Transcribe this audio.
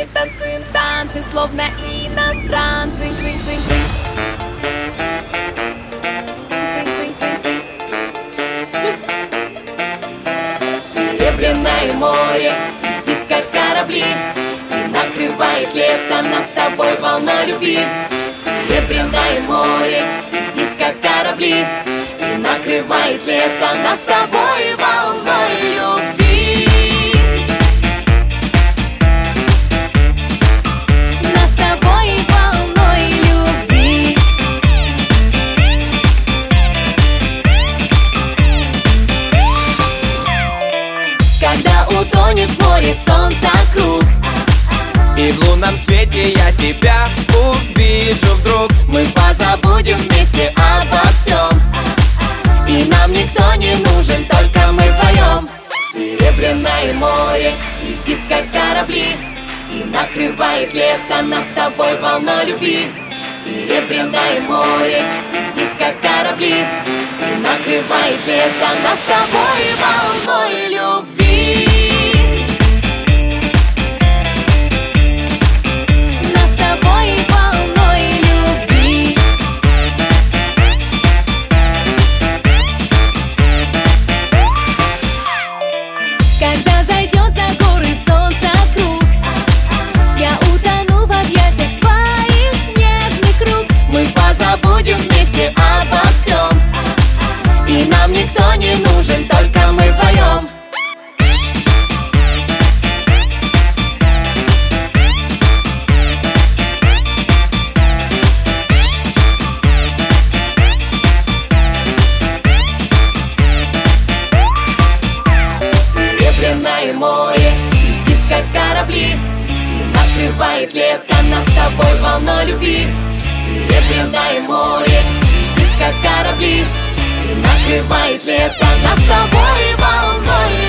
мы танцуем танцы, словно иностранцы. Цинь-цинь-цинь. Цинь-цинь-цинь-цинь. Серебряное море, диско корабли, и накрывает лето нас с тобой волной любви. Серебряное море, диско корабли, и накрывает лето нас с тобой волной любви. Нас с тобой волной любви. Когда утонет в море солнца круг, и в лунном свете я тебя увижу вдруг, мы позабудем вместе обо всем, и нам никто не нужен, только мы вдвоем. Серебряное море и диско корабли, и накрывает лето нас с тобой волной любви. Серебряное море и диско корабли, и накрывает лето нас с тобой волной любви. Нас с тобой волной любви. Когда зайдет за горы солнца круг, я утону в объятиях твоих нежных рук. Мы позабудем вместе обо всем, и нам никто не нужен, только мы вдвоем. Серебряное море и диско корабли, и накрывает лето нас с тобой волной любви. Серебряное море и диско корабли, и накрывает лето нас с тобой волной